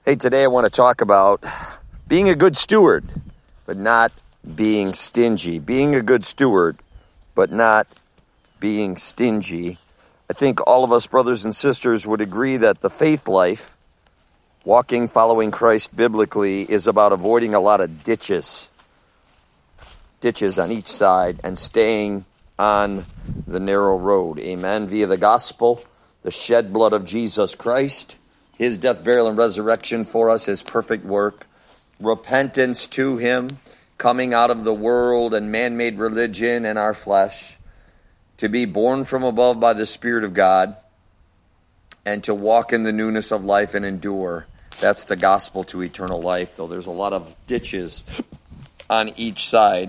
Hey, today I want to talk about being a good steward, but not being stingy. Being a good steward, but not being stingy. I think all of us brothers and sisters would agree that the faith life, walking, following Christ biblically, is about avoiding a lot of ditches on each side and staying on the narrow road. Amen. Via the gospel, the shed blood of Jesus Christ, his death, burial, and resurrection for us, his perfect work, repentance to him, coming out of the world and man-made religion and our flesh, to be born from above by the Spirit of God, and to walk in the newness of life and endure. That's the gospel to eternal life, though there's a lot of ditches on each side.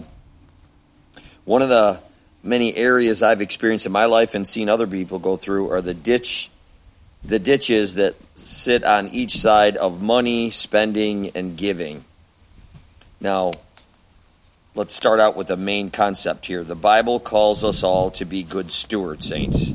One of the many areas I've experienced in my life and seen other people go through are the ditches that sit on each side of money, spending, and giving. Now, let's start out with the main concept here. The Bible calls us all to be good stewards, saints.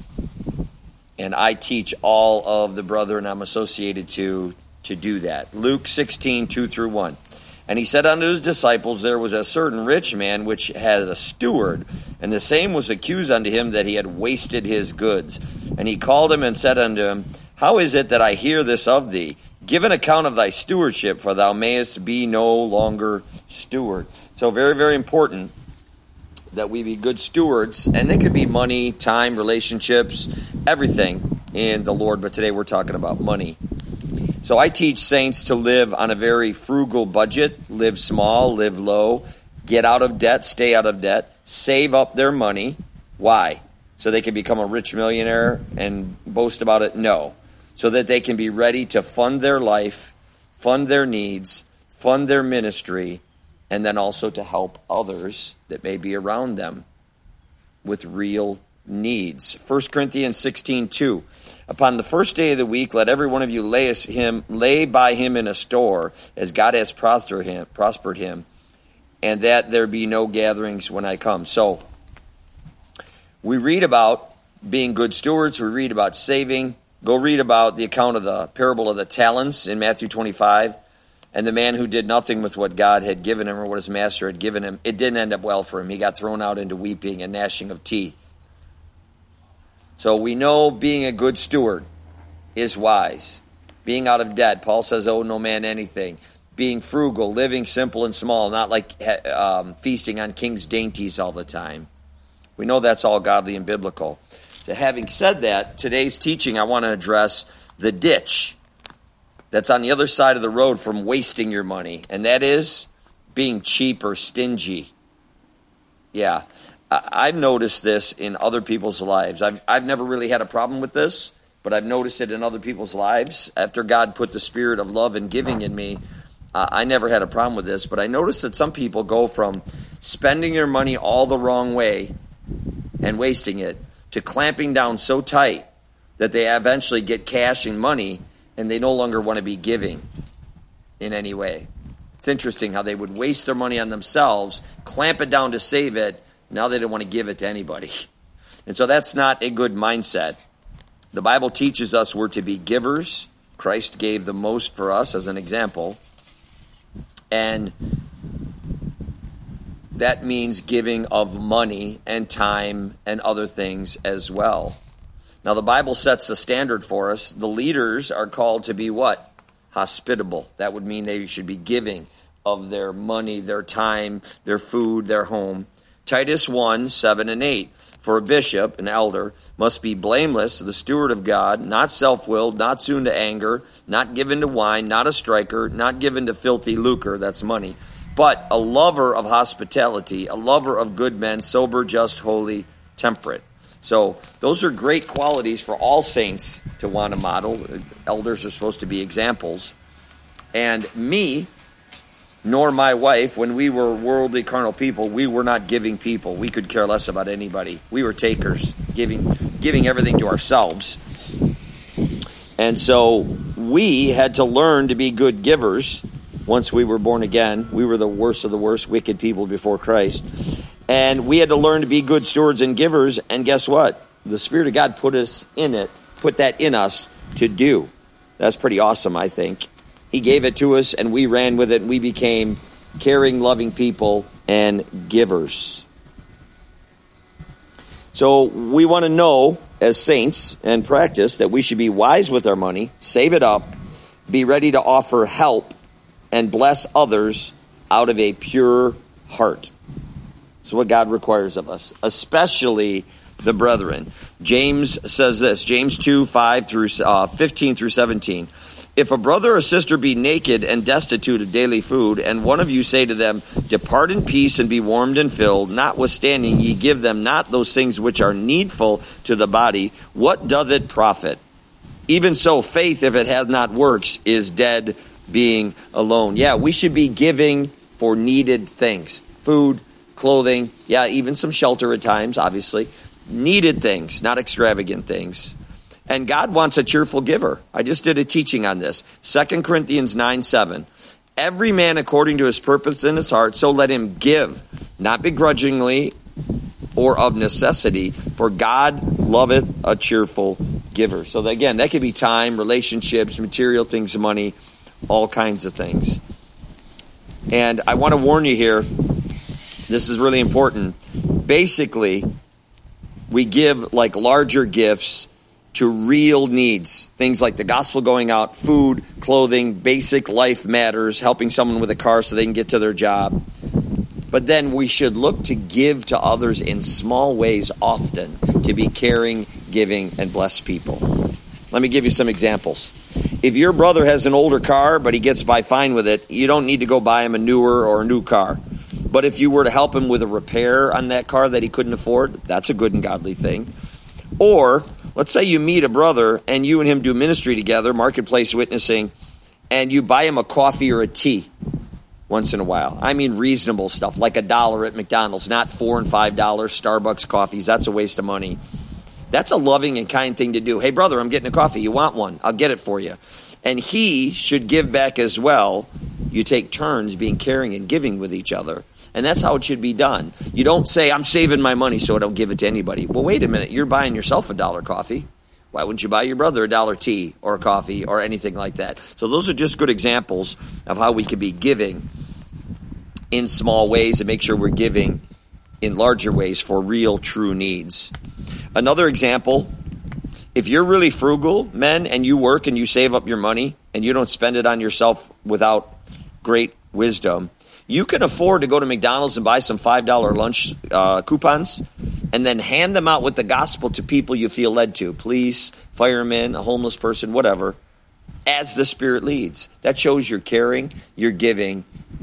And I teach all of the brethren I'm associated to do that. Luke 16, 2 through 1. And he said unto his disciples, there was a certain rich man which had a steward, and the same was accused unto him that he had wasted his goods. And he called him and said unto him, how is it that I hear this of thee? Give an account of thy stewardship, for thou mayest be no longer steward. So very, very important that we be good stewards, and it could be money, time, relationships, everything in the Lord. But today we're talking about money. So I teach saints to live on a very frugal budget, live small, live low, get out of debt, stay out of debt, save up their money. Why? So they can become a rich millionaire and boast about it? No. So that they can be ready to fund their life, fund their needs, fund their ministry, and then also to help others that may be around them with real needs. 1 Corinthians 16:2. Upon the first day of the week, let every one of you lay by him in a store, as God has prospered him, and that there be no gatherings when I come. So we read about being good stewards. We read about saving. Go read about the account of the parable of the talents in Matthew 25, and the man who did nothing with what God had given him or what his master had given him. It didn't end up well for him. He got thrown out into weeping and gnashing of teeth. So we know being a good steward is wise. Being out of debt, Paul says, owe no man anything. Being frugal, living simple and small, not like feasting on king's dainties all the time. We know that's all godly and biblical. So having said that, today's teaching, I want to address the ditch that's on the other side of the road from wasting your money, and that is being cheap or stingy. Yeah. I've noticed this in other people's lives. I've never really had a problem with this, but I've noticed it in other people's lives. After God put the spirit of love and giving in me, I never had a problem with this, but I noticed that some people go from spending their money all the wrong way and wasting it to clamping down so tight that they eventually get cash and money and they no longer want to be giving in any way. It's interesting how they would waste their money on themselves, clamp it down to save it. Now they don't want to give it to anybody. And so that's not a good mindset. The Bible teaches us we're to be givers. Christ gave the most for us as an example. And that means giving of money and time and other things as well. Now the Bible sets the standard for us. The leaders are called to be what? Hospitable. That would mean they should be giving of their money, their time, their food, their home. Titus 1, 7 and 8. For a bishop, an elder, must be blameless, the steward of God, not self-willed, not soon to anger, not given to wine, not a striker, not given to filthy lucre, that's money, but a lover of hospitality, a lover of good men, sober, just, holy, temperate. So those are great qualities for all saints to want to model. Elders are supposed to be examples. And me, nor my wife, when we were worldly carnal people, we were not giving people. We could care less about anybody. We were takers, giving everything to ourselves. And so we had to learn to be good givers once we were born again. We were the worst of the worst, wicked people before Christ. And we had to learn to be good stewards and givers. And guess what? The Spirit of God put that in us to do. That's pretty awesome, I think. He gave it to us, and we ran with it, and we became caring, loving people and givers. So we want to know, as saints, and practice that we should be wise with our money, save it up, be ready to offer help, and bless others out of a pure heart. That's what God requires of us, especially the brethren. James says this, James 2, 5 through 15 through 17. If a brother or sister be naked and destitute of daily food, and one of you say to them, depart in peace and be warmed and filled, notwithstanding ye give them not those things which are needful to the body, what doth it profit? Even so, faith, if it hath not works, is dead being alone. Yeah, we should be giving for needed things. Food, clothing, yeah, even some shelter at times, obviously. Needed things, not extravagant things. And God wants a cheerful giver. I just did a teaching on this. 2 Corinthians 9:7. Every man according to his purpose in his heart, so let him give, not begrudgingly or of necessity, for God loveth a cheerful giver. So again, that could be time, relationships, material things, money, all kinds of things. And I want to warn you here, this is really important. Basically, we give like larger gifts to real needs, things like the gospel going out, food, clothing, basic life matters, helping someone with a car so they can get to their job. But then we should look to give to others in small ways often, to be caring, giving, and bless people. Let me give you some examples. If your brother has an older car, but he gets by fine with it, you don't need to go buy him a newer or a new car. But if you were to help him with a repair on that car that he couldn't afford, that's a good and godly thing. Or let's say you meet a brother and you and him do ministry together, marketplace witnessing, and you buy him a coffee or a tea once in a while. I mean reasonable stuff, like $1 at McDonald's, not $4 and $5 Starbucks coffees. That's a waste of money. That's a loving and kind thing to do. Hey, brother, I'm getting a coffee. You want one? I'll get it for you. And he should give back as well. You take turns being caring and giving with each other. And that's how it should be done. You don't say, I'm saving my money so I don't give it to anybody. Well, wait a minute. You're buying yourself $1 coffee. Why wouldn't you buy your brother $1 tea or a coffee or anything like that? So those are just good examples of how we can be giving in small ways and make sure we're giving in larger ways for real, true needs. Another example, if you're really frugal, men, and you work and you save up your money and you don't spend it on yourself without great wisdom, you can afford to go to McDonald's and buy some $5 lunch coupons and then hand them out with the gospel to people you feel led to. Police, firemen, a homeless person, whatever, as the Spirit leads. That shows you're caring, you're giving,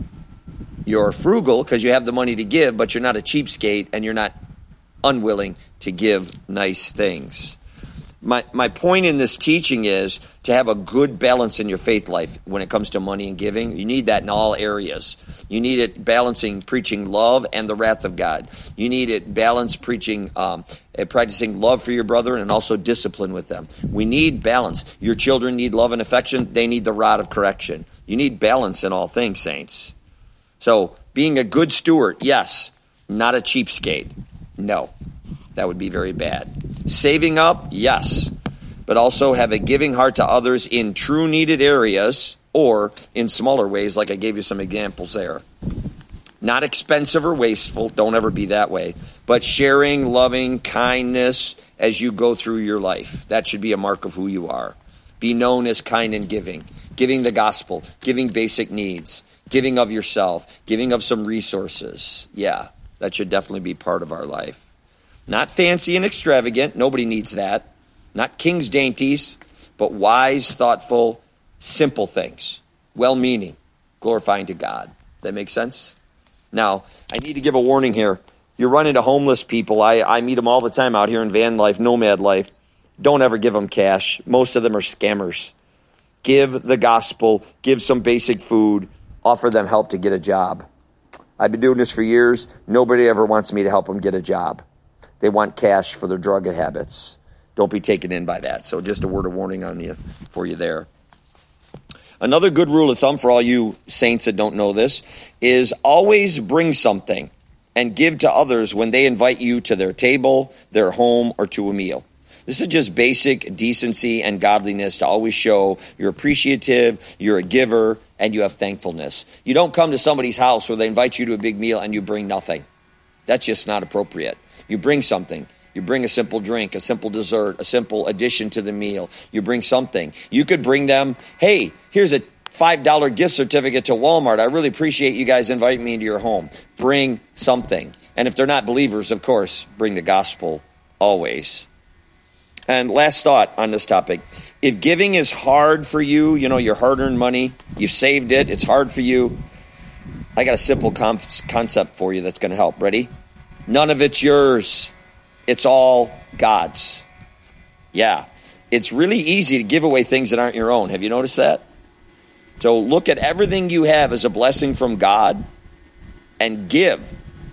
you're frugal because you have the money to give, but you're not a cheapskate and you're not unwilling to give nice things. My point in this teaching is to have a good balance in your faith life when it comes to money and giving. You need that in all areas. You need it balancing preaching love and the wrath of God. You need it balance preaching, practicing love for your brother and also discipline with them. We need balance. Your children need love and affection. They need the rod of correction. You need balance in all things, saints. So being a good steward, yes, not a cheapskate. No, that would be very bad. Saving up, yes, but also have a giving heart to others in true needed areas or in smaller ways, like I gave you some examples there. Not expensive or wasteful, don't ever be that way, but sharing, loving, kindness as you go through your life. That should be a mark of who you are. Be known as kind and giving the gospel, giving basic needs, giving of yourself, giving of some resources. Yeah, that should definitely be part of our life. Not fancy and extravagant. Nobody needs that. Not king's dainties, but wise, thoughtful, simple things. Well-meaning, glorifying to God. Does that make sense? Now, I need to give a warning here. You run into homeless people. I meet them all the time out here in van life, nomad life. Don't ever give them cash. Most of them are scammers. Give the gospel. Give some basic food. Offer them help to get a job. I've been doing this for years. Nobody ever wants me to help them get a job. They want cash for their drug habits. Don't be taken in by that. So just a word of warning for you there. Another good rule of thumb for all you saints that don't know this is always bring something and give to others when they invite you to their table, their home, or to a meal. This is just basic decency and godliness to always show you're appreciative, you're a giver, and you have thankfulness. You don't come to somebody's house where they invite you to a big meal and you bring nothing. That's just not appropriate. You bring something. You bring a simple drink, a simple dessert, a simple addition to the meal. You bring something. You could bring them, hey, here's a $5 gift certificate to Walmart. I really appreciate you guys inviting me into your home. Bring something. And if they're not believers, of course, bring the gospel always. And last thought on this topic. If giving is hard for you, your hard-earned money, you saved it, it's hard for you, I got a simple concept for you that's going to help. Ready? None of it's yours. It's all God's. Yeah. It's really easy to give away things that aren't your own. Have you noticed that? So look at everything you have as a blessing from God and give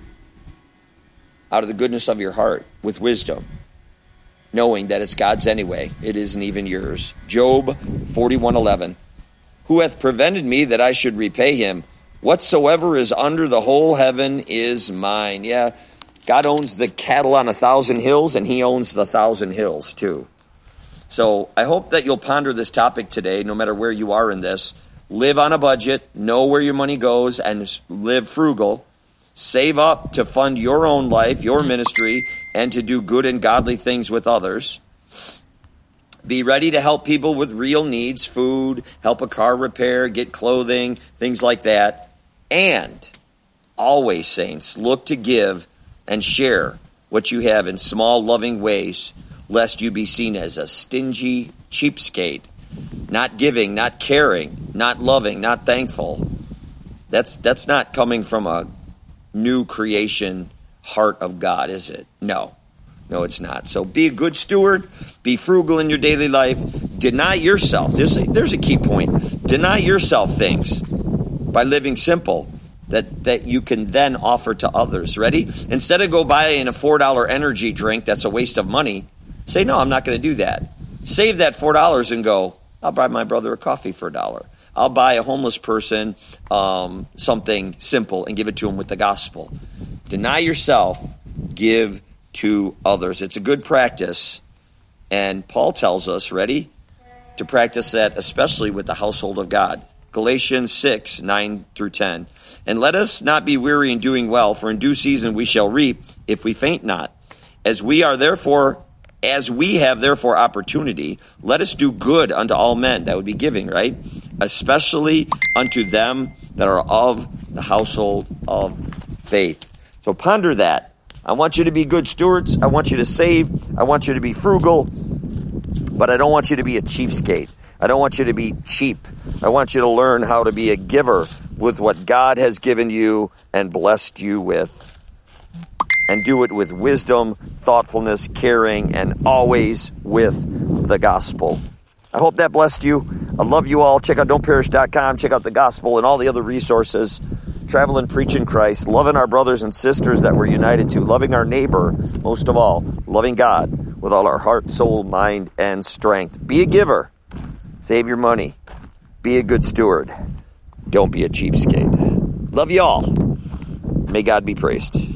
out of the goodness of your heart with wisdom, knowing that it's God's anyway. It isn't even yours. Job 41:11. Who hath prevented me that I should repay him? Whatsoever is under the whole heaven is mine. Yeah, God owns the cattle on 1,000 hills, and he owns the 1,000 hills too. So I hope that you'll ponder this topic today, no matter where you are in this. Live on a budget, know where your money goes, and live frugal. Save up to fund your own life, your ministry, and to do good and godly things with others. Be ready to help people with real needs, food, help a car repair, get clothing, things like that. And always, saints, look to give and share what you have in small, loving ways, lest you be seen as a stingy cheapskate, not giving, not caring, not loving, not thankful. That's not coming from a new creation heart of God, is it? No, it's not. So be a good steward. Be frugal in your daily life. Deny yourself. There's a key point. Deny yourself things by living simple that you can then offer to others. Ready? Instead of go buying a $4 energy drink that's a waste of money, say, no, I'm not going to do that. Save that $4 and go, I'll buy my brother a coffee for $1. I'll buy a homeless person something simple and give it to him with the gospel. Deny yourself, give to others. It's a good practice. And Paul tells us, ready, to practice that, especially with the household of God. Galatians 6:9-10. And let us not be weary in doing well, for in due season we shall reap if we faint not. As we have therefore opportunity, let us do good unto all men. That would be giving, right? Especially unto them that are of the household of faith. So ponder that. I want you to be good stewards. I want you to save. I want you to be frugal. But I don't want you to be a cheapskate. I don't want you to be cheap. I want you to learn how to be a giver with what God has given you and blessed you with. And do it with wisdom, thoughtfulness, caring, and always with the gospel. I hope that blessed you. I love you all. Check out don'tperish.com. Check out the gospel and all the other resources. Travel and preach in Christ. Loving our brothers and sisters that we're united to. Loving our neighbor, most of all. Loving God with all our heart, soul, mind, and strength. Be a giver. Save your money. Be a good steward. Don't be a cheapskate. Love you all. May God be praised.